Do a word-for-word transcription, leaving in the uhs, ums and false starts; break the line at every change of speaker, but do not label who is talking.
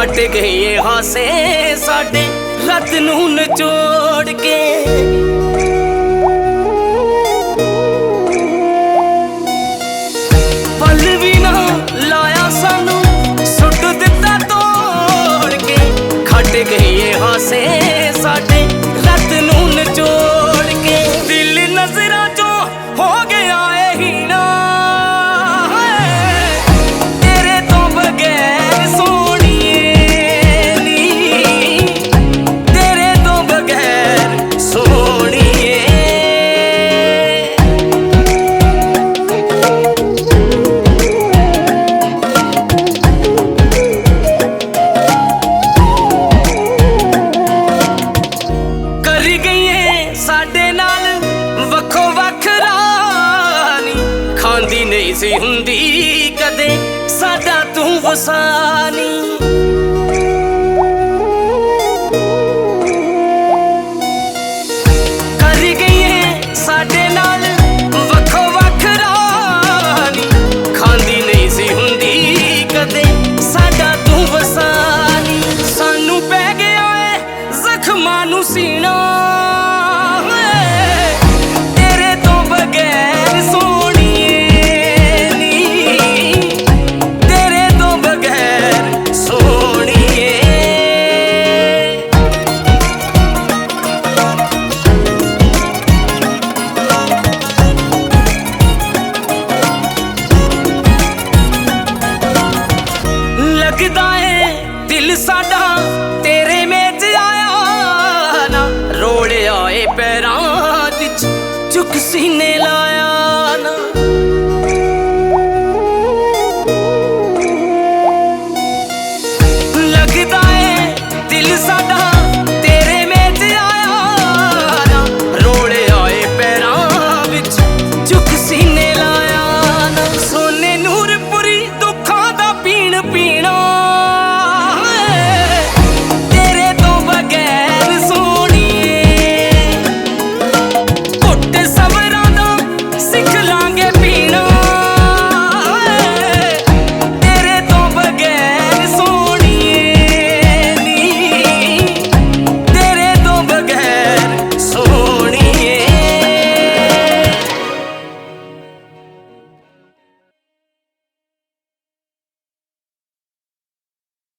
खट गए ये हासे साडे रत नूं नचोड़ के। पल भी ना लाया सानू सुट दिता तोड़ के। खट गए ये हासे साडे रत नूं नचोड़ के। दिल नजरां चों हो गया ए हीना तेरे तो बगैर सोहणीए नी, तेरे तो बगैर सोहणीए। कर गई साडे नाल वखो वख रानी, खांदी नहीं सी हुंदी कदे साडा तू वसानी। कर गई साडे नाल वखो वख रानी, खांदी नहीं सी हुंदी कदे साडा तू वसानी। सानू पै गया है जख्मां नू सीना